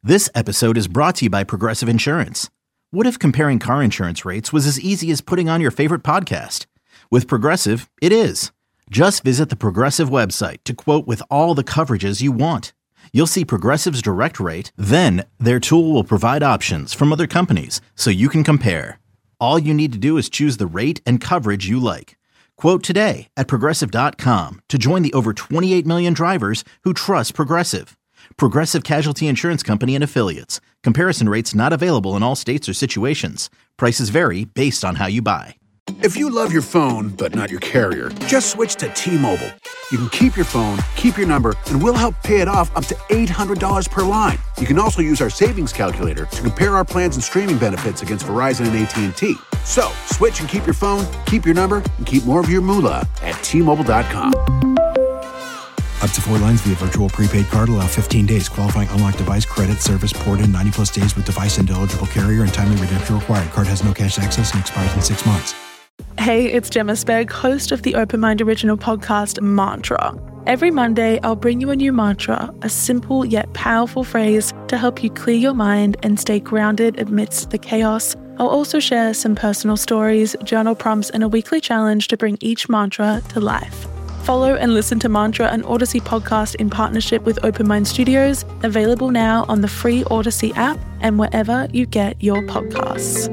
This episode is brought to you by Progressive Insurance. What if comparing car insurance rates was as easy as putting on your favorite podcast? With Progressive, it is. Just visit the Progressive website to quote with all the coverages you want. You'll see Progressive's direct rate, then their tool will provide options from other companies so you can compare. All you need to do is choose the rate and coverage you like. Quote today at Progressive.com to join the over 28 million drivers who trust Progressive. Progressive Casualty Insurance Company and Affiliates. Comparison rates not available in all states or situations. Prices vary based on how you buy. If you love your phone, but not your carrier, just switch to T-Mobile. You can keep your phone, keep your number, and we'll help pay it off up to $800 per line. You can also use our savings calculator to compare our plans and streaming benefits against Verizon and AT&T. So, switch and keep your phone, keep your number, and keep more of your moolah at T-Mobile.com. Up to 4 lines via virtual prepaid card. Allow 15 days. Qualifying unlocked device. Credit service ported 90-plus days with device and eligible carrier and timely redemption required. Card has no cash access and expires in 6 months. Hey, it's Gemma Spegg, host of the Open Mind original podcast, Mantra. Every Monday, I'll bring you a new mantra, a simple yet powerful phrase to help you clear your mind and stay grounded amidst the chaos. I'll also share some personal stories, journal prompts, and a weekly challenge to bring each mantra to life. Follow and listen to Mantra, an Odyssey podcast in partnership with Open Mind Studios, available now on the free Odyssey app and wherever you get your podcasts.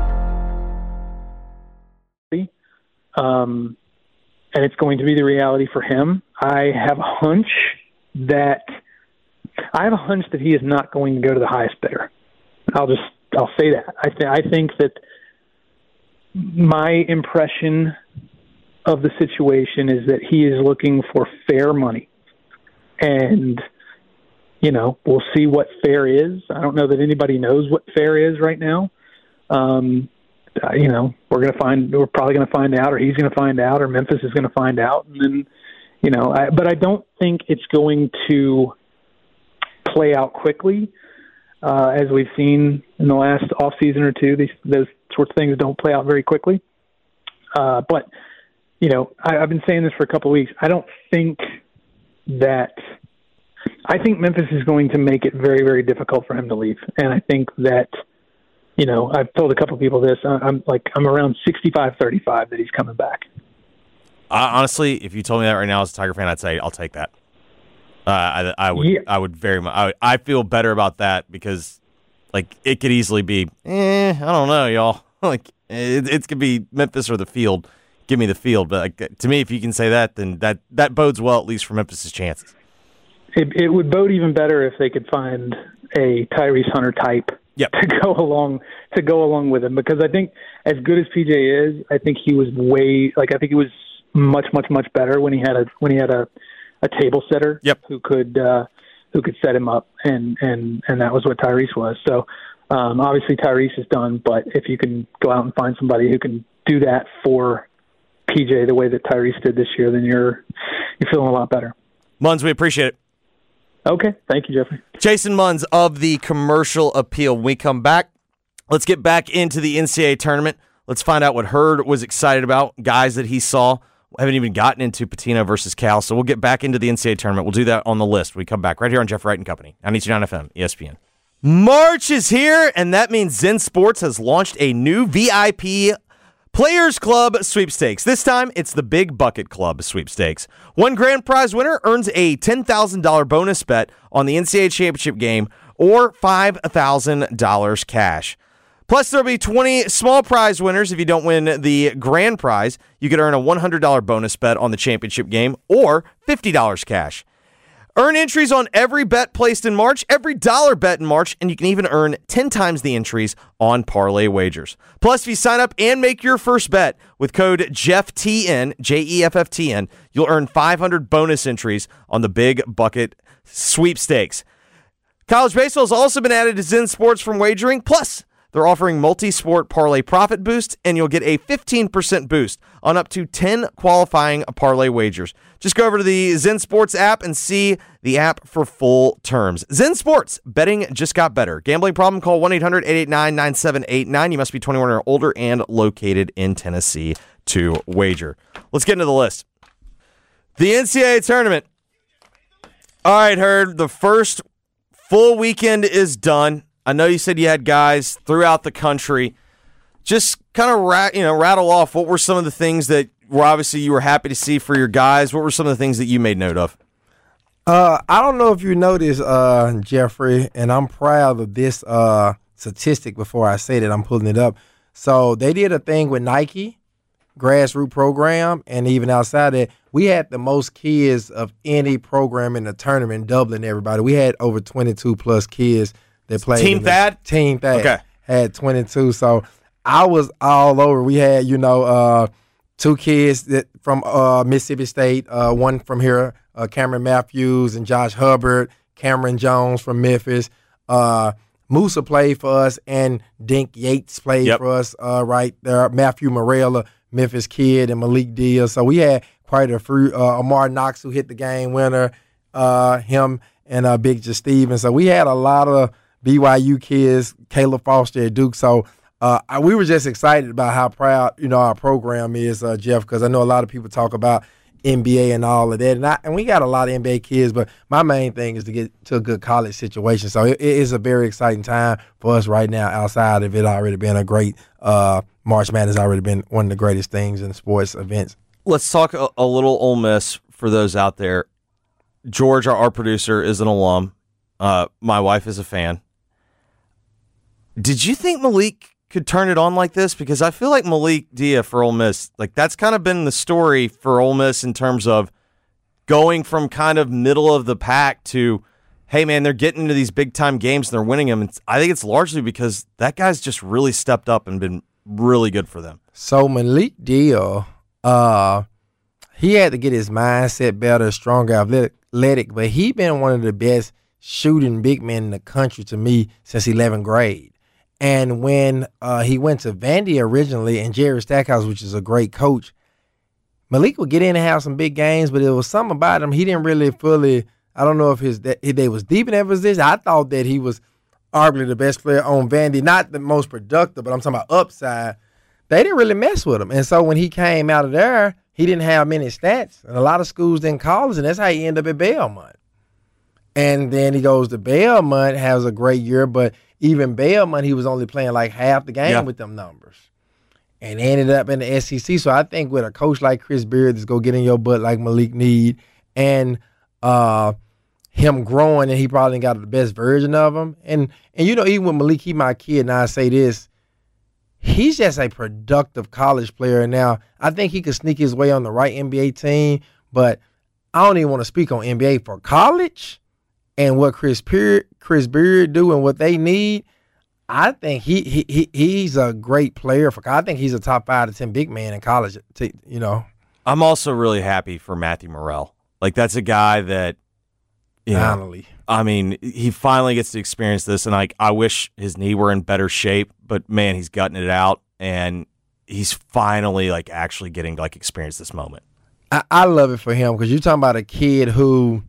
And it's going to be the reality for him. I have a hunch that he is not going to go to the highest bidder. I'll say that. I think that my impression of the situation is that he is looking for fair money. And, we'll see what fair is. I don't know that anybody knows what fair is right now. We're probably going to find out, or he's going to find out, or Memphis is going to find out. And then, but I don't think it's going to play out quickly. As we've seen in the last off season or two, those sorts of things don't play out very quickly. But I've been saying this for a couple of weeks. I think Memphis is going to make it very, very difficult for him to leave. And I think that, I've told a couple of people this. I'm around 65-35 that he's coming back. Honestly, if you told me that right now as a Tiger fan, I'd say I'll take that. I would very much. I feel better about that because, it could easily be. I don't know, y'all. It could be Memphis or the field. Give me the field. But to me, if you can say that, then that bodes well, at least for Memphis's chances. It would bode even better if they could find a Tyrese Hunter type to go along with him. Because I think as good as PJ is, I think he was much, much, much better when he had a table setter who could set him up, and that was what Tyrese was. So obviously Tyrese is done, but if you can go out and find somebody who can do that for PJ the way that Tyrese did this year, then you're feeling a lot better. Munz, we appreciate it. Okay. Thank you, Jeffrey. Jason Munz of the Commercial Appeal. When we come back, let's get back into the NCAA tournament. Let's find out what Hurd was excited about, guys that he saw. We haven't even gotten into Patino versus Cal, so we'll get back into the NCAA tournament. We'll do that on the list when we come back right here on Jeff Wright and Company, 92.9 FM, ESPN. March is here, and that means Zen Sports has launched a new VIP Players Club sweepstakes. This time, it's the Big Bucket Club sweepstakes. One grand prize winner earns a $10,000 bonus bet on the NCAA championship game or $5,000 cash. Plus, there'll be 20 small prize winners. If you don't win the grand prize, you could earn a $100 bonus bet on the championship game or $50 cash. Earn entries on every bet placed in March, every dollar bet in March, and you can even earn 10 times the entries on parlay wagers. Plus, if you sign up and make your first bet with code JEFFTN, JEFFTN, you'll earn 500 bonus entries on the Big Bucket sweepstakes. College baseball has also been added to Zen Sports from wagering. Plus, they're offering multi-sport parlay profit boost, and you'll get a 15% boost on up to 10 qualifying parlay wagers. Just go over to the Zen Sports app and see the app for full terms. Zen Sports, betting just got better. Gambling problem? Call 1-800-889-9789. You must be 21 or older and located in Tennessee to wager. Let's get into the list. The NCAA tournament. All right, Hurd, the first full weekend is done. I know you said you had guys throughout the country. Just kind of rattle off what were some of the things that were obviously you were happy to see for your guys. What were some of the things that you made note of? I don't know if you noticed, Jeffrey, and I'm proud of this statistic before I say that. I'm pulling it up. So they did a thing with Nike, grassroots program, and even outside that, we had the most kids of any program in the tournament, doubling everybody. We had over 22-plus kids that played. Team Thad? Team Thad okay. Had 22. So I was all over. We had, two kids from Mississippi State, one from here, Cameron Matthews and Josh Hubbard, Cameron Jones from Memphis. Musa played for us, and Dink Yates played for us right there. Matthew Morella, Memphis kid, and Malik Diaz. So we had quite a few. Amar Knox, who hit the game winner, him and Big J. Stevens. So we had a lot of BYU kids, Caleb Foster at Duke. So we were just excited about how proud, our program is, Jeff, because I know a lot of people talk about NBA and all of that. And we got a lot of NBA kids, but my main thing is to get to a good college situation. So it is a very exciting time for us right now outside of it already being a great March Madness, already been one of the greatest things in sports events. Let's talk a little Ole Miss for those out there. George, our producer, is an alum. My wife is a fan. Did you think Malik could turn it on like this? Because I feel like Malik Diaz for Ole Miss, like that's kind of been the story for Ole Miss in terms of going from kind of middle of the pack to, hey man, they're getting into these big time games and they're winning them. And I think it's largely because that guy's just really stepped up and been really good for them. So Malik Diaz, he had to get his mindset better, stronger, athletic, but he been one of the best shooting big men in the country to me since 11th grade. And when he went to Vandy originally, and Jerry Stackhouse, which is a great coach, Malik would get in and have some big games, but there was something about him. He didn't really fully, I don't know if they was deep in their position. I thought that he was arguably the best player on Vandy, not the most productive, but I'm talking about upside. They didn't really mess with him. And so when he came out of there, he didn't have many stats. And a lot of schools didn't call us, and that's how he ended up at Belmont. And then he goes to Belmont, has a great year, but even Belmont, he was only playing like half the game with them numbers. And ended up in the SEC. So I think with a coach like Chris Beard that's going to get in your butt like Malik Need, and him growing, and he probably got the best version of him. And even with Malik, he my kid, and I say this, he's just a productive college player now. I think he could sneak his way on the right NBA team, but I don't even want to speak on NBA for college. And what Chris Beard do and what they need, I think he's a great player for. I think he's a top 5 to 10 big man in college. I'm also really happy for Matthew Morrell. Like that's a guy that, finally. I mean, he finally gets to experience this, and like I wish his knee were in better shape. But man, he's gutting it out, and he's finally like actually getting like experience this moment. I love it for him because you're talking about a kid who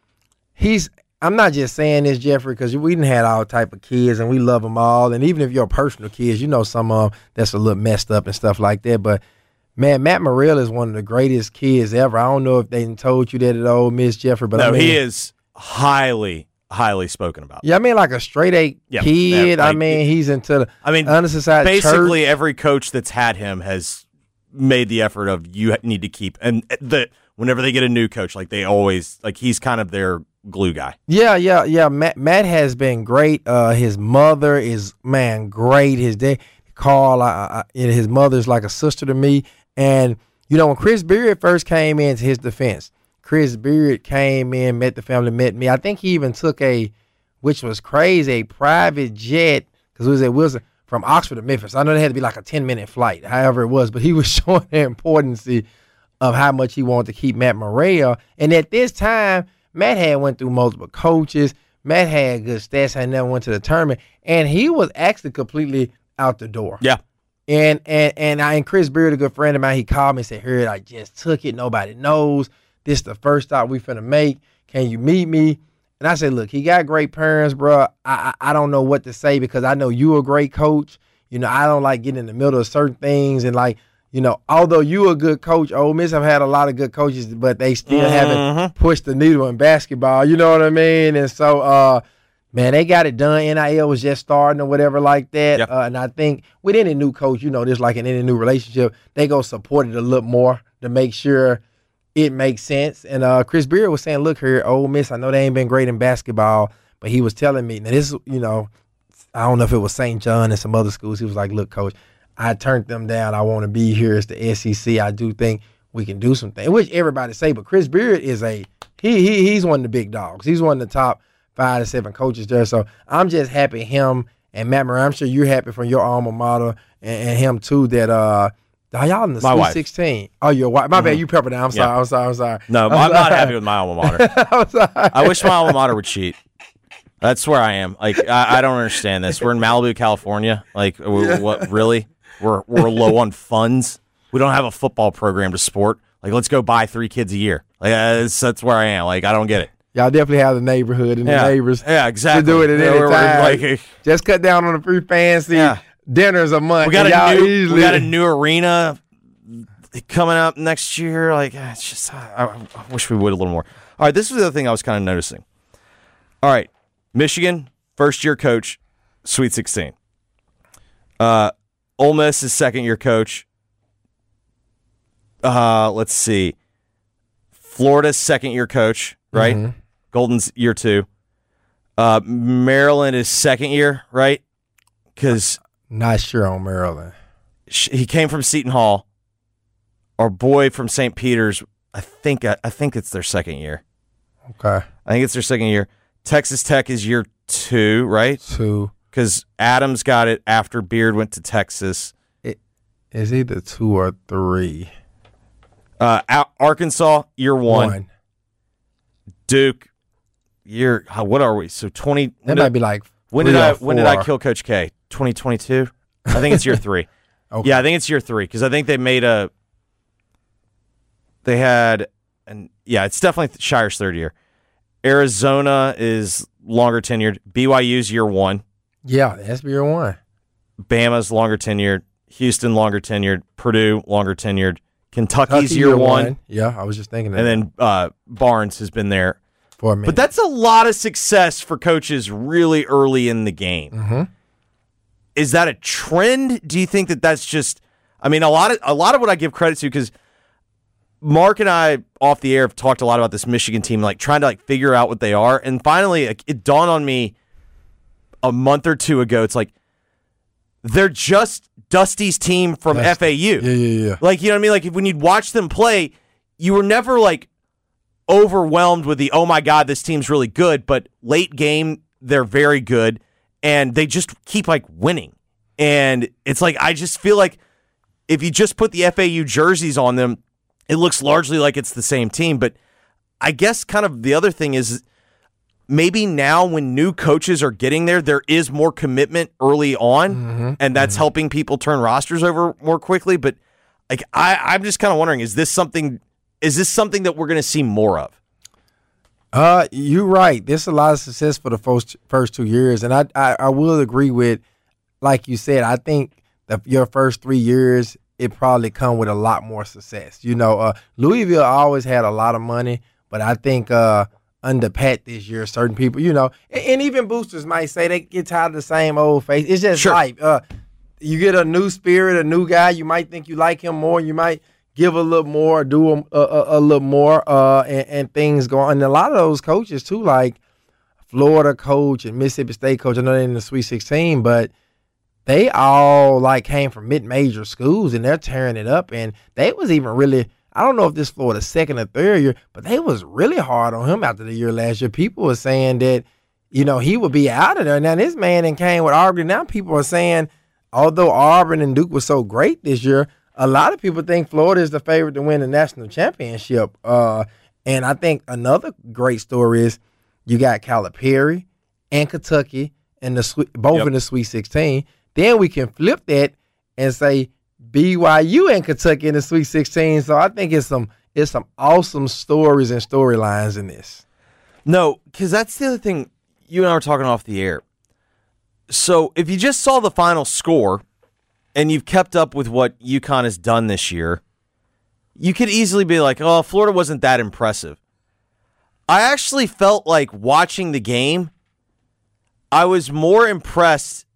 I'm not just saying this, Jeffrey, because we done had all type of kids and we love them all. And even if you're personal kids, some of them that's a little messed up and stuff like that. But, man, Matt Morrell is one of the greatest kids ever. I don't know if they told you that at Ole Miss, Jeffrey. But no, he is highly, highly spoken about. Yeah, I mean, like a straight-A kid. Like, he's into the undersized basically church. Every coach that's had him has made the effort of you need to keep. And whenever they get a new coach, like they always, like he's kind of their glue guy. Yeah. Matt has been great. His mother is, great. His dad, Carl, his mother's like a sister to me. And, when Chris Beard first came into his defense, Chris Beard came in, met the family, met me. I think he even took which was crazy, a private jet, because it was at Wilson, from Oxford to Memphis. I know they had to be like a 10-minute flight, however it was, but he was showing the importance of how much he wanted to keep Matt Morrell. And at this time, Matt had went through multiple coaches. Matt had good stats, had never went to the tournament, and he was actually completely out the door. Yeah. And Chris Beard, a good friend of mine, he called me and said, "Heard, I just took it. Nobody knows. This is the first stop we finna make. Can you meet me?" And I said, "Look, he got great parents, bro. I don't know what to say because I know you a great coach. I don't like getting in the middle of certain things and like." Although you a good coach, Ole Miss have had a lot of good coaches, but they still haven't pushed the needle in basketball. You know what I mean? And so Man, they got it done. NIL was just starting or whatever like that. Yep. And I think with any new coach, just like in any new relationship, they go support it a little more to make sure it makes sense. And Chris Beard was saying, look here, Ole Miss, I know they ain't been great in basketball, but he was telling me, now this, I don't know if it was St. John and some other schools. He was like, look, coach, I turned them down. I want to be here as the SEC. I do think we can do some things, which everybody say, but Chris Beard is he's one of the big dogs. He's one of the top 5 to 7 coaches there. So I'm just happy him and Matt Murray. I'm sure you're happy from your alma mater and him too that are y'all in the Sweet 16? Oh, your wife. My bad, you Pepperdine. I'm sorry. No, I'm not happy with my alma mater. I'm sorry. I wish my alma mater would cheat. That's where I am. Like, I don't understand this. We're in Malibu, California. Like, what? Really? We're low on funds. We don't have a football program to support. Like, let's go buy 3 kids a year. Like, that's where I am. Like, I don't get it. Y'all definitely have the neighborhood and the neighbors. Yeah, exactly. To do it at any time. Just cut down on the free fancy dinners a month. We got a new arena coming up next year. Like, it's just, I wish we would a little more. All right, this was the other thing I was kind of noticing. All right, Michigan, first-year coach, Sweet 16. Ole Miss is second-year coach. Let's see. Florida's second-year coach, right? Mm-hmm. Golden's year 2. Maryland is second year, right? Because not sure on Maryland. He came from Seton Hall. Our boy from St. Peter's, I think it's their second year. Okay. I think it's their second year. Texas Tech is year 2, right? 2. Because Adams got it after Beard went to Texas. It is either 2 or 3. Arkansas, year 1. Duke, what are we? So 20. That might be like. When did I kill Coach K? 2022. I think it's year 3. Okay. Yeah, I think it's year 3 because I think it's definitely Shire's third year. Arizona is longer tenured. BYU's year 1. Yeah, that's year 1. Bama's longer tenured. Houston longer tenured. Purdue longer tenured. Kentucky's year 1. Yeah, I was just thinking that. And then Barnes has been there for a minute. But that's a lot of success for coaches really early in the game. Mm-hmm. Is that a trend? Do you think that that's just? I mean, a lot of what I give credit to, because Mark and I off the air have talked a lot about this Michigan team, like trying to figure out what they are, and finally it dawned on me a month or 2 ago. It's like they're just Dusty's team from FAU. Yeah. Like, you know what I mean? Like, when you'd watch them play, you were never like overwhelmed with the, oh my God, this team's really good, but late game, they're very good, and they just keep winning. And it's like, I just feel like if you just put the FAU jerseys on them, it looks largely like it's the same team. But I guess kind of the other thing is maybe now when new coaches are getting there is more commitment early on, and that's helping people turn rosters over more quickly. But I'm just kind of wondering, is this something that we're going to see more of? You're right. There's a lot of success for the first 2 years, and I will agree with, like you said, I think that your first 3 years, it probably come with a lot more success. Louisville always had a lot of money, but I think under Pat this year, certain people, and even boosters might say they get tired of the same old face. It's just life. You get a new spirit, a new guy. You might think you like him more. You might give a little more, do a little more, and things go on. And a lot of those coaches, too, like Florida coach and Mississippi State coach, I know they're in the Sweet 16, but they all came from mid-major schools, and they're tearing it up. And they was even really, I don't know if this Florida's second or third year, but they was really hard on him after the year last year. People were saying that, he would be out of there. Now, this man then came with Auburn. Now people are saying, although Auburn and Duke was so great this year, a lot of people think Florida is the favorite to win the national championship. And I think another great story is you got Calipari and Kentucky in both in the Sweet 16. Then we can flip that and say BYU and Kentucky in the Sweet 16. So I think it's some awesome stories and storylines in this. No, because that's the other thing. You and I were talking off the air. So if you just saw the final score and you've kept up with what UConn has done this year, you could easily be like, oh, Florida wasn't that impressive. I actually felt like watching the game, I was more impressed.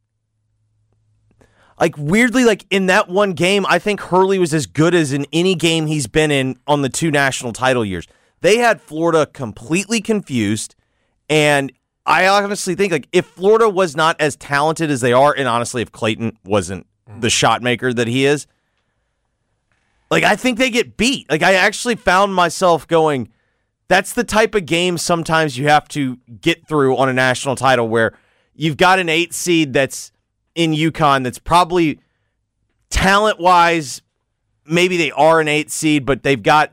Like, weirdly, like in that one game, I think Hurley was as good as in any game he's been in on the 2 national title years. They had Florida completely confused, and I honestly think, like, if Florida was not as talented as they are, and honestly, if Clayton wasn't the shot maker that he is, like, I think they get beat. Like, I actually found myself going, that's the type of game sometimes you have to get through on a national title where you've got an 8 seed that's in UConn that's probably talent-wise, maybe they are an 8 seed, but they've got,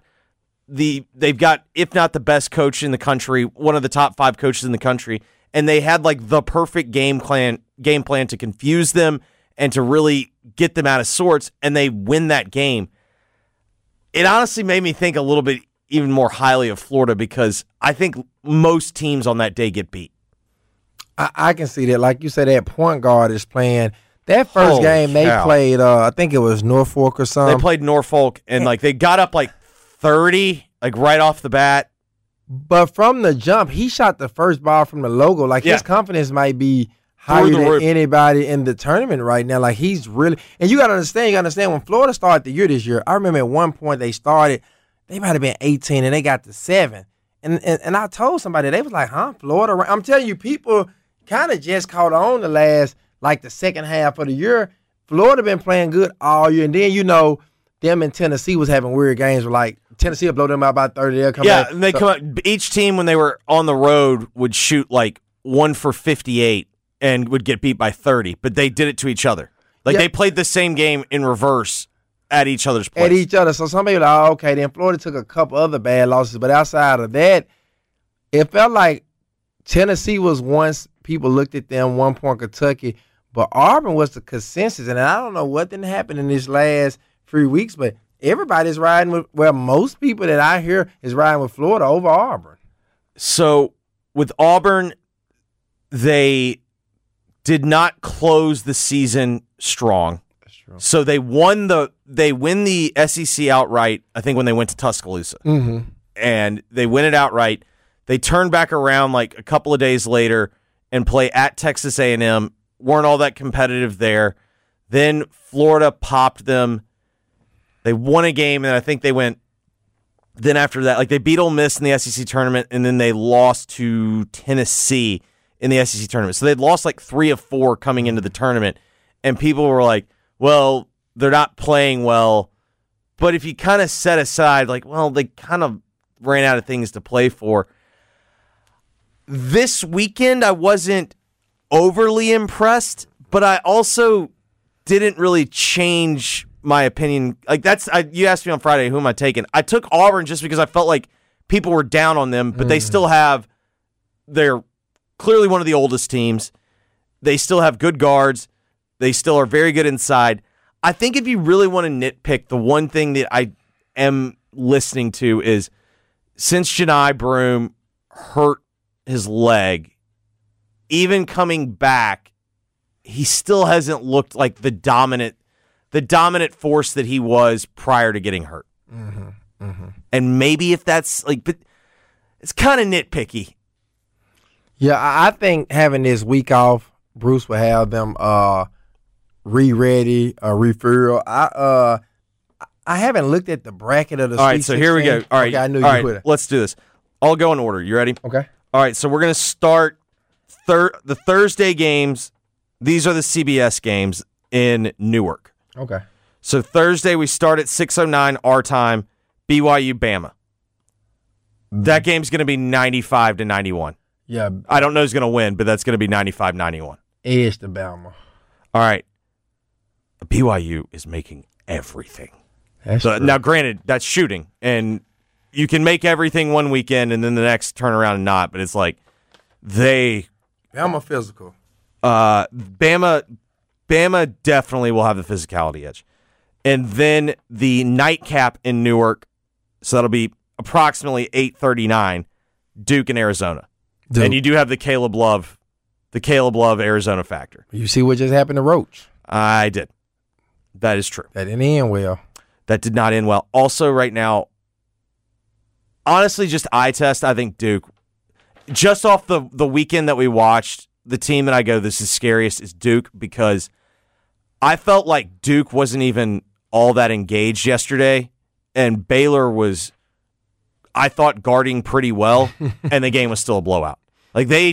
if not the best coach in the country, one of the top 5 coaches in the country, and they had like the perfect game plan to confuse them and to really get them out of sorts, and they win that game. It honestly made me think a little bit even more highly of Florida because I think most teams on that day get beat. I can see that. Like you said, that point guard is playing. That first game they played, I think it was Norfolk or something. They played Norfolk, and like they got up like 30, like right off the bat. But from the jump, he shot the first ball from the logo. Like his confidence might be higher than anybody in the tournament right now. Like he's really, and you got to understand when Florida started the year this year, I remember at one point they might have been 18 and they got to 7. And I told somebody, they was like, Florida? I'm telling you, people kind of just caught on the second half of the year. Florida been playing good all year. And then, them in Tennessee was having weird games where, like, Tennessee would blow them out by 30. They'll come back. And they come out. Each team, when they were on the road, would shoot, like, 1 for 58 and would get beat by 30. But they did it to each other. Like, they played the same game in reverse at each other's place. At each other. So somebody was like, okay, then Florida took a couple other bad losses. But outside of that, it felt like Tennessee was once people looked at them, 1 point Kentucky. But Auburn was the consensus. And I don't know what didn't happen in this last 3 weeks, but everybody's riding with, most people that I hear is riding with Florida over Auburn. So with Auburn, they did not close the season strong. That's true. So they win the SEC outright, I think, when they went to Tuscaloosa. Mm-hmm. And they win it outright. They turn back around like a couple of days later and play at Texas A&M. Weren't all that competitive there. Then Florida popped them. They won a game, and I think they went. Then after that, like they beat Ole Miss in the SEC tournament, and then they lost to Tennessee in the SEC tournament. So they'd lost like 3 of 4 coming into the tournament, and people were like, "Well, they're not playing well." But if you kind of set aside, like, well, they kind of ran out of things to play for. This weekend, I wasn't overly impressed, but I also didn't really change my opinion. Like you asked me on Friday, who am I taking? I took Auburn just because I felt like people were down on them, but they still they're clearly one of the oldest teams. They still have good guards. They still are very good inside. I think if you really want to nitpick, the one thing that I am listening to is since Johni Broome hurt his leg, even coming back, he still hasn't looked like the dominant force that he was prior to getting hurt. Mm-hmm. Mm-hmm. And maybe if that's but it's kind of nitpicky. Yeah, I think having this week off, Bruce will have them re-ready, referral. I haven't looked at the bracket of the All right, so here we go. All right, okay, I knew you put it. Let's do this. I'll go in order. You ready? Okay. All right, so we're going to start the Thursday games. These are the CBS games in Newark. Okay. So Thursday we start at 6:09 our time, BYU Bama. That game's going to be 95-91. Yeah. I don't know who's going to win, but that's going to be 95-91. Edge to Bama. All right. BYU is making everything. That's true. Now, granted, that's shooting, and you can make everything one weekend and then the next turn around and not, but it's like Bama physical. Bama definitely will have the physicality edge. And then the nightcap in Newark, so that'll be approximately 8:39, Duke and Arizona. Duke. And you do have the Caleb Love Arizona factor. You see what just happened to Roach? I did. That is true. That didn't end well. That did not end well. Also, right now, honestly, just eye test, I think Duke, just off the weekend that we watched the team that I go, this is scariest, is Duke, because I felt like Duke wasn't even all that engaged yesterday, and Baylor was, I thought, guarding pretty well, and the game was still a blowout. Like, they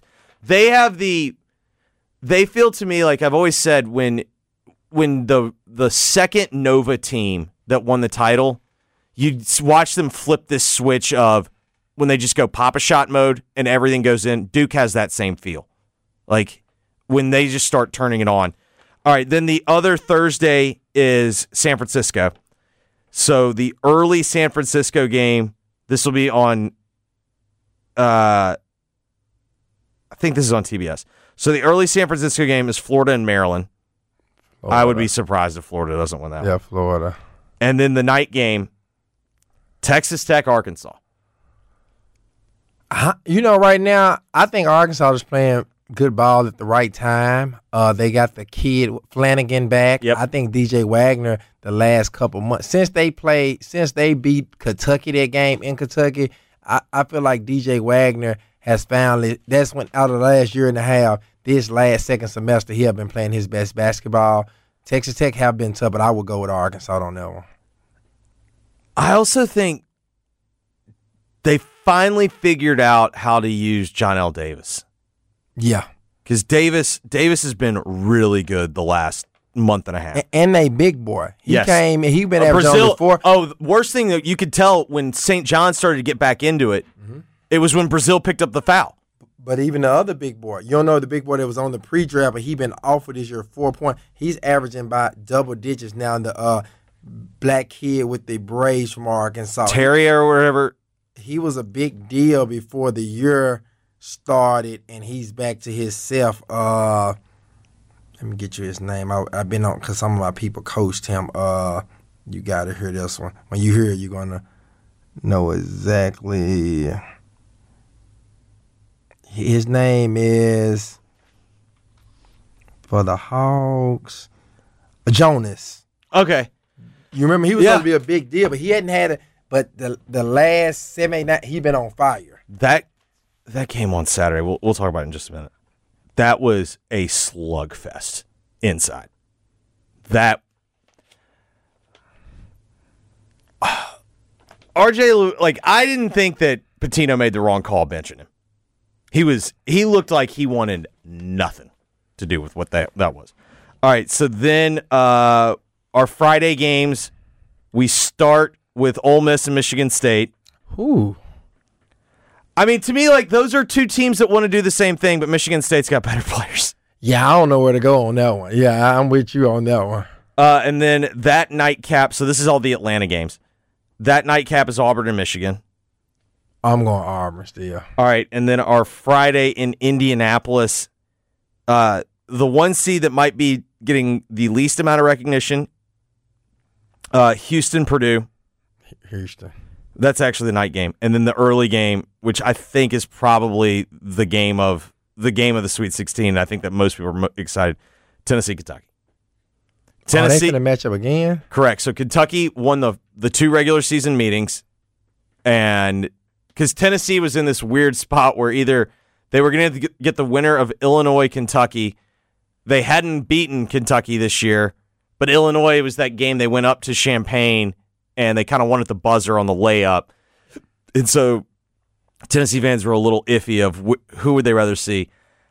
feel to me like I've always said, when the second Nova team that won the title, you watch them flip this switch of when they just go pop-a-shot mode and everything goes in. Duke has that same feel. Like, when they just start turning it on. All right, then the other Thursday is San Francisco. So the early San Francisco game, this will be on, I think this is on TBS. So the early San Francisco game is Florida and Maryland. Florida. I would be surprised if Florida doesn't win that one. Yeah, Florida. And then the night game, Texas Tech, Arkansas. Right now, I think Arkansas is playing good ball at the right time. They got the kid Flanagan back. Yep. I think DJ Wagner the last couple months since they beat Kentucky that game in Kentucky. I feel like DJ Wagner has found it. That's when out of the last year and a half, this last second semester, he have been playing his best basketball. Texas Tech have been tough, but I would go with Arkansas on that one. I also think they finally figured out how to use John L. Davis. Yeah. Because Davis has been really good the last month and a half. And they big boy. He yes. came, he been averaging on before. Oh, the worst thing that you could tell when St. John started to get back into it, it was when Brazil picked up the foul. But even the other big boy, you don't know the big boy that was on the pre-draft, but he been offered this year 4 point. He's averaging by double digits now. The black kid with the braids from Arkansas. Terry or whatever. He was a big deal before the year started, and he's back to his self. Let me get you his name. I've been on because some of my people coached him. You got to hear this one. When you hear it, you're going to know exactly. His name is, for the Hawks, Jonas. Okay. You remember he was going to be a big deal, but he hadn't had it. But the last 7, 8, 9, he been on fire. That game on Saturday, we'll talk about it in just a minute. That was a slugfest inside. That RJ, like, I didn't think that Pitino made the wrong call benching him. He looked like he wanted nothing to do with what that was. All right, so then our Friday games, we start with Ole Miss and Michigan State. Ooh. I mean, to me, like, those are two teams that want to do the same thing, but Michigan State's got better players. Yeah, I don't know where to go on that one. Yeah, I'm with you on that one. And then that nightcap, so this is all the Atlanta games. That nightcap is Auburn and Michigan. I'm going Auburn still. All right, and then our Friday in Indianapolis, the one seed that might be getting the least amount of recognition, Houston, Purdue. Houston. That's actually the night game. And then the early game, which I think is probably the game of the Sweet 16. I think that most people are excited. Tennessee, Kentucky. Tennessee going to match up again? Correct. So Kentucky won the 2 regular season meetings, and because Tennessee was in this weird spot where either they were going to get the winner of Illinois, Kentucky. They hadn't beaten Kentucky this year, but Illinois was that game they went up to Champaign, and they kind of wanted the buzzer on the layup. And so Tennessee fans were a little iffy of who would they rather see.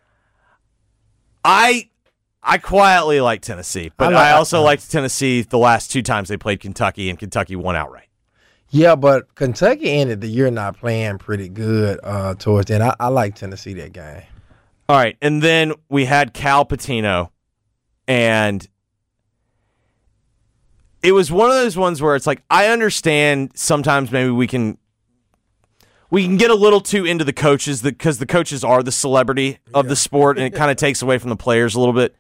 I quietly like Tennessee, but I also liked Tennessee the last 2 times they played Kentucky, and Kentucky won outright. Yeah, but Kentucky ended the year not playing pretty good towards the end. I like Tennessee that game. All right, and then we had Cal Pitino, and it was one of those ones where it's like, I understand sometimes maybe we can get a little too into the coaches because the coaches are the celebrity of the sport, and it kind of takes away from the players a little bit.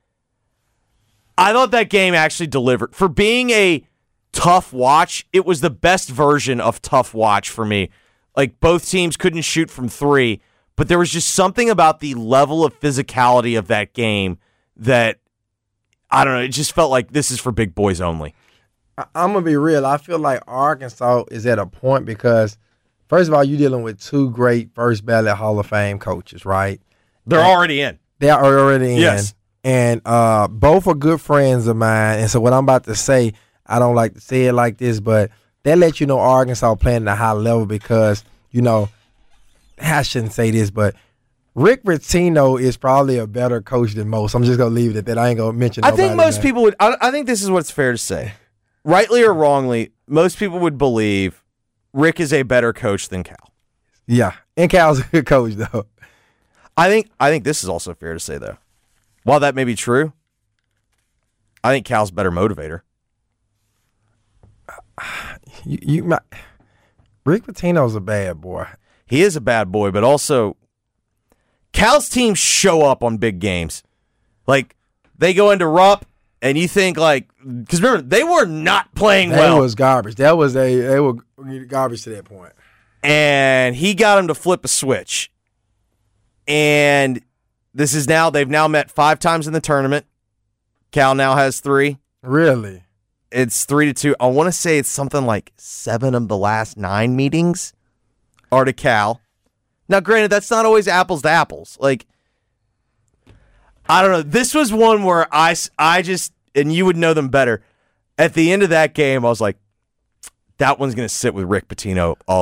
I thought that game actually delivered. For being a tough watch, it was the best version of tough watch for me. Like, both teams couldn't shoot from 3, but there was just something about the level of physicality of that game that, I don't know, it just felt like this is for big boys only. I'm going to be real. I feel like Arkansas is at a point because, first of all, you're dealing with 2 great first ballot Hall of Fame coaches, right? They're already in. They are already in. Yes. And both are good friends of mine. And so what I'm about to say, I don't like to say it like this, but that lets you know Arkansas playing at a high level because, I shouldn't say this, but Rick Pitino is probably a better coach than most. I'm just going to leave it at that. I ain't going to mention nobody. I think most people would – I think this is what's fair to say. Rightly or wrongly, most people would believe Rick is a better coach than Cal. Yeah, and Cal's a good coach, though. I think this is also fair to say, though. While that may be true, I think Cal's a better motivator. Rick Pitino's a bad boy. He is a bad boy, but also Cal's teams show up on big games. Like, they go into Rupp, and you think, like, because remember, they were not playing well. That was garbage. They were garbage to that point. And he got him to flip a switch. And they've now met 5 times in the tournament. Cal now has 3. Really? It's 3-2. I want to say it's something like 7 of the last 9 meetings are to Cal. Now, granted, that's not always apples to apples. Like, I don't know. This was one where I just, and you would know them better. At the end of that game, I was like, that one's going to sit with Rick Pitino a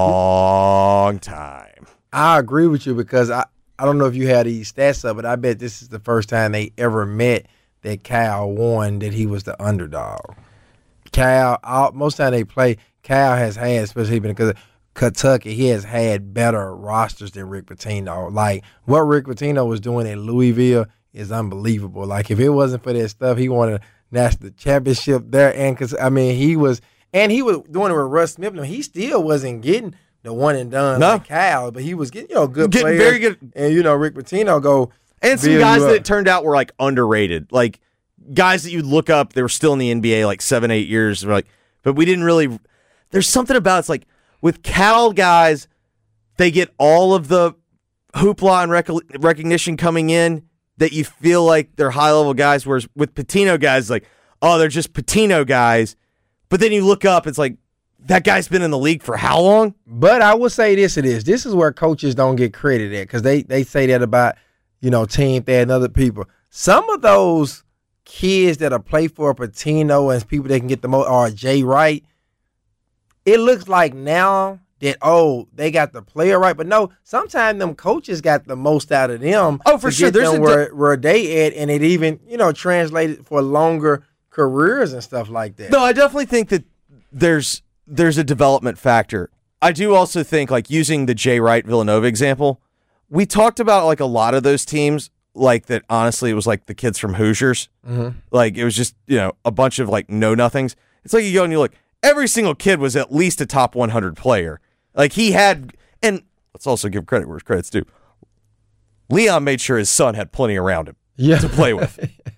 long time. I agree with you because I don't know if you had these stats up, but I bet this is the first time they ever met that Cal won, that he was the underdog. Cal, most time they play, Cal has had, especially because of Kentucky, he has had better rosters than Rick Pitino. Like, what Rick Pitino was doing at Louisville is unbelievable. Like, if it wasn't for that stuff, he won a national championship there. And, he was doing it with Russ Smith. He still wasn't getting the one and done like Cal, but he was getting, good players. Very good. And, Rick Pitino go. And some guys that it turned out were, like, underrated. Like, guys that you'd look up, they were still in the NBA, like, 7-8 years. Like, but we didn't really – there's something about it's like with Cal guys, they get all of the hoopla and recognition coming in that you feel like they're high-level guys, whereas with Pitino guys, like, oh, they're just Pitino guys. But then you look up, it's like, that guy's been in the league for how long? But I will say this, This is where coaches don't get credit at because they say that about – Team there and other people. Some of those kids that are play for Pitino and people that can get the most are Jay Wright. It looks like now that, they got the player right. But no, sometimes them coaches got the most out of them. Oh, for sure. There's where they at, and it even, translated for longer careers and stuff like that. No, I definitely think that there's a development factor. I do also think, like, using the Jay Wright Villanova example, we talked about, like, a lot of those teams, like, that honestly it was like the kids from Hoosiers. Mm-hmm. Like, it was just, a bunch of, like, know-nothings. It's like you go and you look, every single kid was at least a top 100 player. Like, he had, and let's also give credit where credit's due. Leon made sure his son had plenty around him to play with.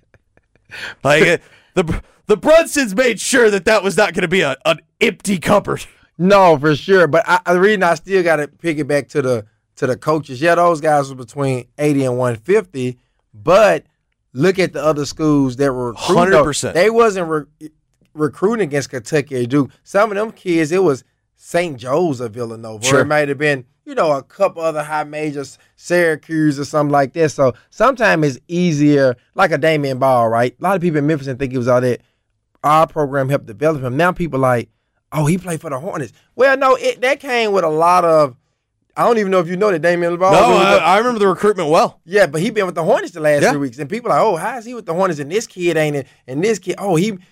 Like, the Brunsons made sure that was not going to be an empty cupboard. No, for sure. But the reason I still got to pick it back to the coaches. Yeah, those guys were between 80 and 150, but look at the other schools that were recruiting. 100%. They wasn't recruiting against Kentucky or Duke. Some of them kids, it was St. Joe's or Villanova. Sure. Or it might have been, a couple other high majors, Syracuse or something like that. So sometimes it's easier, like a Damian Ball, right? A lot of people in Memphis think it was all that. Our program helped develop him. Now people like, oh, he played for the Hornets. Well, no, that came with a lot of, I don't even know if you know that Damian Ball. No, I remember the recruitment well. Yeah, but he been with the Hornets the last 3 weeks. And people are like, oh, how is he with the Hornets? And this kid ain't it? And this kid,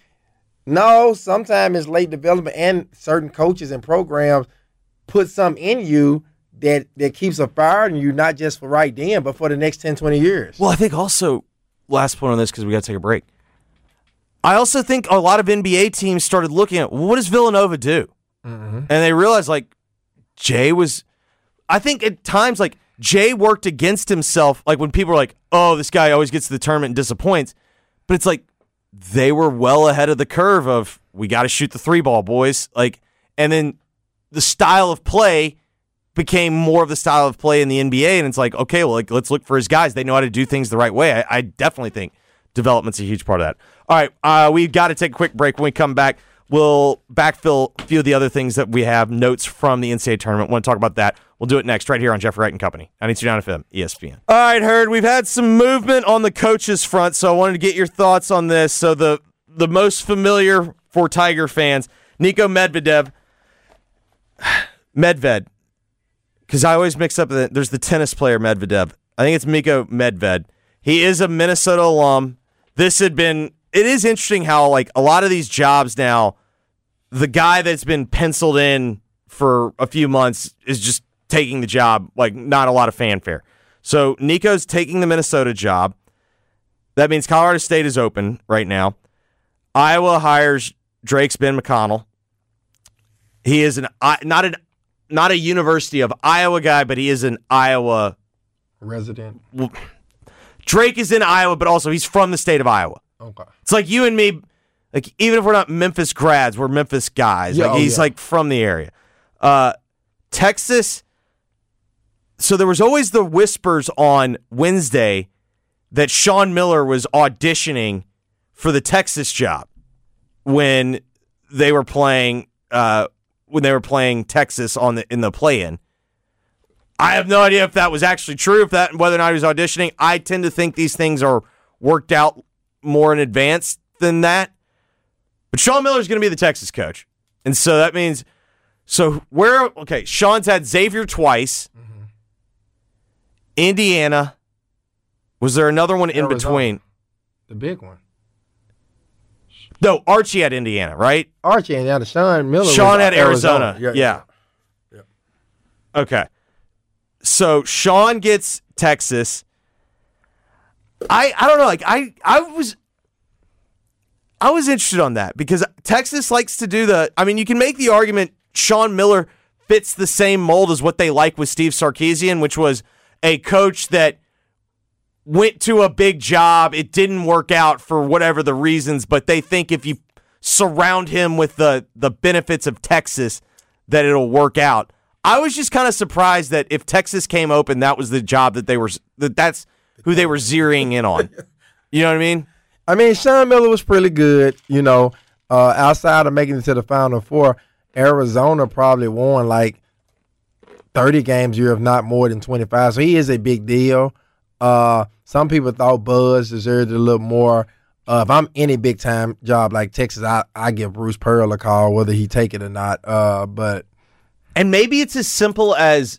no, sometimes it's late development and certain coaches and programs put something in you that keeps a fire in you, not just for right then, but for the next 10, 20 years. Well, I think also, last point on this because we got to take a break. I also think a lot of NBA teams started looking at, what does Villanova do? Mm-hmm. And they realized, like, Jay was... I think at times, like, Jay worked against himself, like when people were like, oh, this guy always gets to the tournament and disappoints. But it's like they were well ahead of the curve of, we got to shoot the 3-ball, boys. Like, and then the style of play became more of the style of play in the NBA, and it's like, okay, well, like, let's look for his guys. They know how to do things the right way. I definitely think development's a huge part of that. All right, we've got to take a quick break. When we come back, we'll backfill a few of the other things that we have, notes from the NCAA tournament. Want to talk about that We'll do it next right here on Jeffrey Wright and Company, 92.9 FM, ESPN. All right, Herd, we've had some movement on the coaches front, so I wanted to get your thoughts on this. So the most familiar for Tiger fans, Niko Medved, because I always mix up there's the tennis player Medvedev. I think it's Niko Medved. He is a Minnesota alum. It is interesting how like a lot of these jobs now, the guy that's been penciled in for a few months is just taking the job, like not a lot of fanfare. So Nico's taking the Minnesota job. That means Colorado State is open right now. Iowa hires Drake's Ben McConnell. He is not a University of Iowa guy, but he is an Iowa resident. Well, Drake is in Iowa, but also he's from the state of Iowa. Okay. It's like you and me, like even if we're not Memphis grads, we're Memphis guys. Yeah, like he's like from the area. Texas. So there was always the whispers on Wednesday that Sean Miller was auditioning for the Texas job when they were playing Texas in the play-in. I have no idea if that was actually true, whether or not he was auditioning. I tend to think these things are worked out more in advance than that. But Sean Miller is going to be the Texas coach. And so that means, Sean's had Xavier twice. Mm-hmm. Indiana. Was there another one in between? The big one. No, Archie had Indiana, right? Archie and Indiana. Sean had Arizona. Yeah. Okay. So Sean gets Texas. I don't know. Like I was interested on that because Texas likes to do you can make the argument Sean Miller fits the same mold as what they like with Steve Sarkisian, which was a coach that went to a big job. It didn't work out for whatever the reasons, but they think if you surround him with the benefits of Texas, that it'll work out. I was just kind of surprised that if Texas came open, that was the job that's who they were zeroing in on. You know what I mean? I mean, Sean Miller was pretty good, outside of making it to the Final Four. Arizona probably won like 30 games a year, if not more than 25. So he is a big deal. Some people thought Buzz deserved a little more. If I'm any big-time job like Texas, I give Bruce Pearl a call, whether he take it or not. And maybe it's as simple as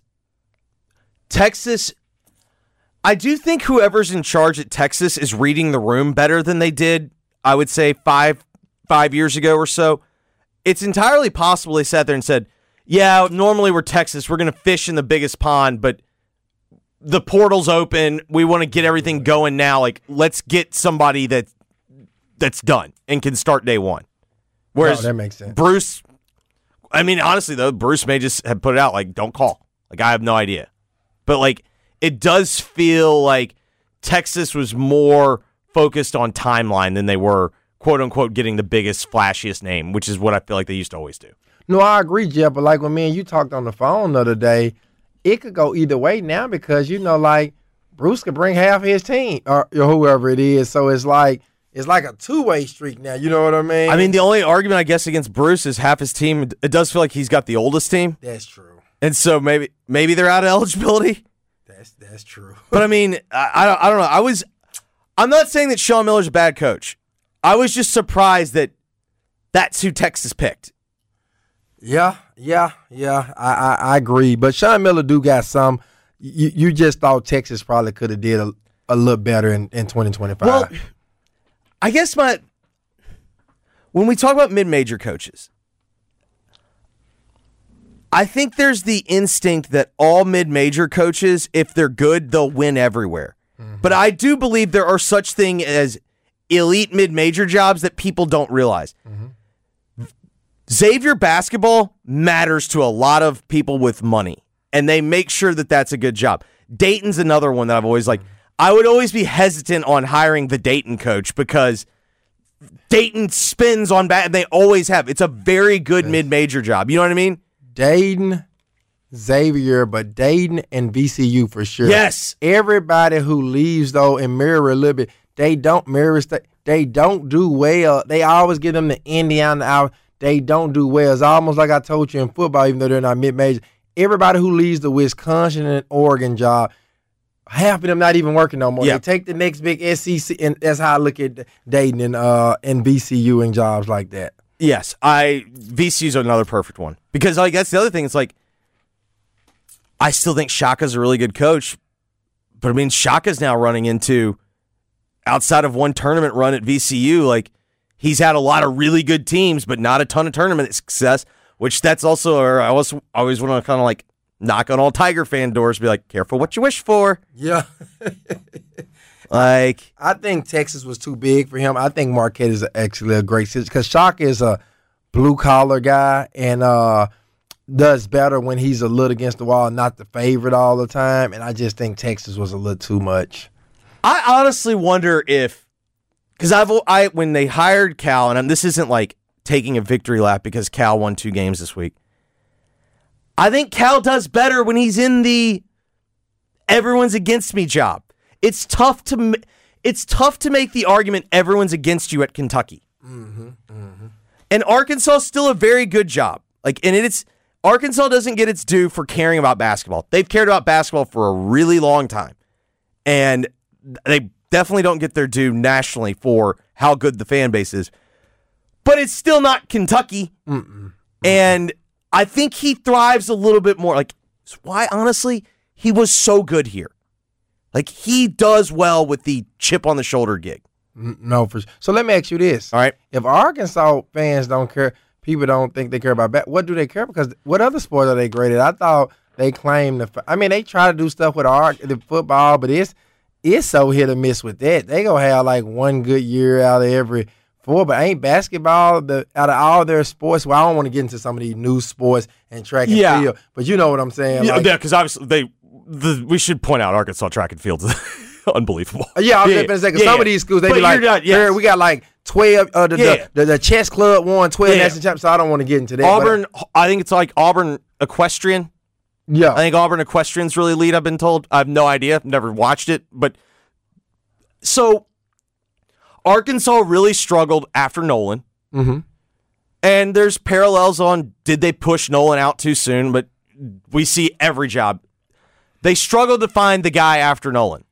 Texas. I do think whoever's in charge at Texas is reading the room better than they did, I would say, five years ago or so. It's entirely possible they sat there and said, yeah, normally we're Texas. We're going to fish in the biggest pond, but the portal's open. We want to get everything going now. Like, let's get somebody that's done and can start day one. Whereas that makes sense. Bruce, honestly, though, Bruce may just have put it out, like, don't call. Like, I have no idea. But, like, it does feel like Texas was more focused on timeline than they were, quote-unquote, getting the biggest, flashiest name, which is what I feel like they used to always do. No, I agree, Jeff, but like when me and you talked on the phone the other day, it could go either way now because, Bruce could bring half his team or whoever it is. So it's like a two-way streak now. You know what I mean? The only argument, I guess, against Bruce is half his team. It does feel like he's got the oldest team. That's true. And so maybe they're out of eligibility. That's true. But, I don't know. I'm not saying that Sean Miller's a bad coach. I was just surprised that that's who Texas picked. Yeah. I agree. But Sean Miller do got some. You just thought Texas probably could have did a little better in 2025. Well, I guess when we talk about mid-major coaches, I think there's the instinct that all mid-major coaches, if they're good, they'll win everywhere. Mm-hmm. But I do believe there are such things as elite mid-major jobs that people don't realize. Mm-hmm. Xavier basketball matters to a lot of people with money, and they make sure that that's a good job. Dayton's another one that I've always liked. I would always be hesitant on hiring the Dayton coach because Dayton spins on and they always have. It's a very good mid-major job. You know what I mean? Dayton, Xavier, but Dayton and VCU for sure. Yes. Everybody who leaves, though, and mirror a little bit, they don't do well. They always give them the Indiana out. They don't do well. It's almost like I told you in football, even though they're not mid-major. everybody who leaves the Wisconsin and Oregon job, half of them not even working no more. Yep. They take the next big SEC, and that's how I look at Dayton and VCU and jobs like that. Yes, VCU's another perfect one. Because like that's the other thing. It's like, I still think Shaka's a really good coach, but I mean, Shaka's now running into, outside of one tournament run at VCU, like he's had a lot of really good teams, but not a ton of tournament success, which that's also, I always want to kind of like knock on all Tiger fan doors, be like, careful what you wish for. Yeah. Like, I think Texas was too big for him. I think Marquette is actually a great situation because Shaka is a blue-collar guy and does better when he's a little against the wall and not the favorite all the time, and I just think Texas was a little too much. I honestly wonder if, because when they hired Cal, and this isn't like taking a victory lap because Cal won 2 games this week, I think Cal does better when he's in the everyone's against me job. It's tough to make the argument everyone's against you at Kentucky. And Arkansas is still a very good job. Arkansas doesn't get its due for caring about basketball. They've cared about basketball for a really long time. And they definitely don't get their due nationally for how good the fan base is. But it's still not Kentucky. And I think he thrives a little bit more. Like, why, honestly, he was so good here. Like, he does well with the chip on the shoulder gig. No, for sure. So let me ask you this. All right. If Arkansas fans don't care, people don't think they care about what do they care? Because what other sports are they great at? I thought they claimed they try to do stuff with the football, but it's so hit or miss with that. They gonna have like one good year out of every 4, but ain't basketball out of all their sports? Well, I don't want to get into some of these new sports and track and field, but you know what I'm saying? Yeah, because obviously we should point out Arkansas track and field is unbelievable. Yeah, I was just going to say, because some of these schools, they be like, we got like 12, the chess club won 12 national championships, so I don't want to get into that. Auburn, I think it's like Auburn Equestrian. Yeah. I think Auburn Equestrian's really elite, I've been told. I have no idea. I've never watched it. But so Arkansas really struggled after Nolan. And there's parallels on, did they push Nolan out too soon? But we see every job. They struggled to find the guy after Nolan.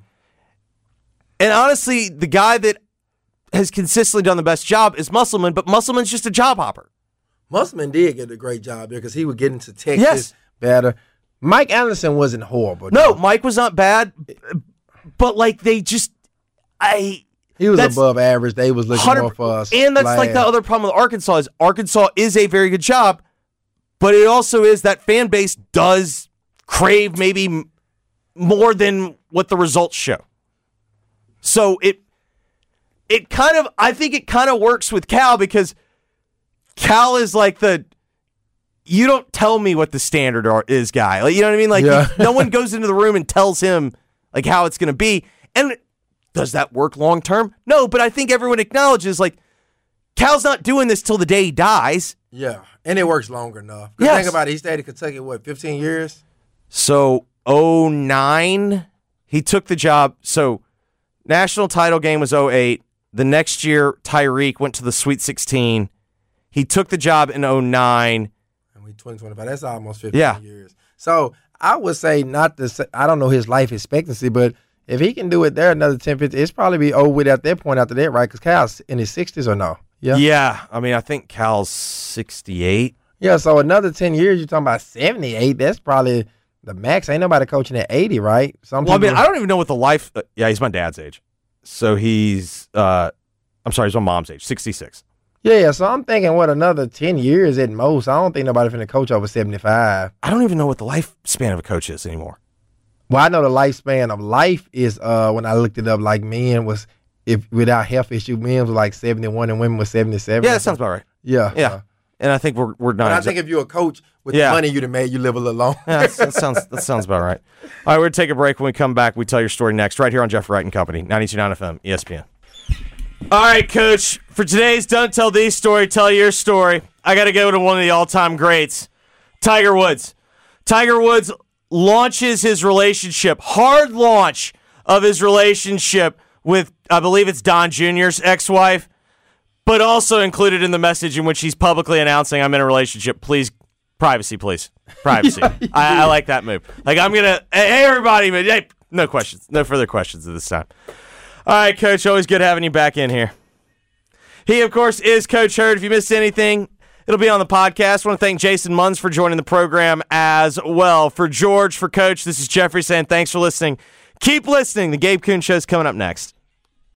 And honestly, the guy that has consistently done the best job is Musselman, but Musselman's just a job hopper. Musselman did get a great job there because he would get into Texas better. Mike Anderson wasn't horrible. No, Mike was not bad, but like they just, he was above average. They was looking more for us. And that's like the other problem with Arkansas is a very good job, but it also is that fan base does crave maybe more than what the results show. So I think it kind of works with Cal because Cal is like you don't tell me what the standard is guy. Like, you know what I mean? Like no one goes into the room and tells him like how it's going to be. And does that work long term? No, but I think everyone acknowledges like Cal's not doing this till the day he dies. Yeah, and it works longer enough. Think about it. He stayed in Kentucky, 15 years? So 2009, he took the job. So national title game was 2008. The next year, Tyreek went to the Sweet 16. He took the job in 2009. And we 2025. That's almost 15 years. So I would say I don't know his life expectancy, but if he can do it there another 10, 15, it's probably be over with at that point after that, right? Because Cal's in his 60s or no? Yeah. Yeah. I mean, I think Cal's 68. Yeah, so another 10 years, you're talking about 78. That's probably the max. Ain't nobody coaching at 80, right? I don't even know what the life. He's my dad's age. So he's, he's my mom's age, 66. Yeah, so I'm thinking, another 10 years at most. I don't think nobody finna coach over 75. I don't even know what the lifespan of a coach is anymore. Well, I know the lifespan of life is, when I looked it up, like men was, if without health issue, men was like 71 and women was 77. Yeah, that sounds about right. Yeah. And I think we're not. But I think if you're a coach with the money you'd have made, you live a little longer. Yeah, that sounds about right. All right, we're going to take a break. When we come back, we tell your story next, right here on Jeff Wright and Company, 92.9 FM, ESPN. All right, Coach, for today's Don't Tell These story, tell your story. I got to go to one of the all-time greats, Tiger Woods. Tiger Woods launches his relationship, hard launch of his relationship with, I believe it's Don Jr.'s ex-wife, but also included in the message in which he's publicly announcing, I'm in a relationship. Please, privacy, please. Privacy. I like that move. Like, I'm going to, hey, everybody, but hey, no questions. No further questions at this time. All right, Coach, always good having you back in here. He, of course, is Coach Hurd. If you missed anything, it'll be on the podcast. I want to thank Jason Munz for joining the program as well. For George, for Coach, this is Jeffrey saying thanks for listening. Keep listening. The Gabe Kuhn Show is coming up next.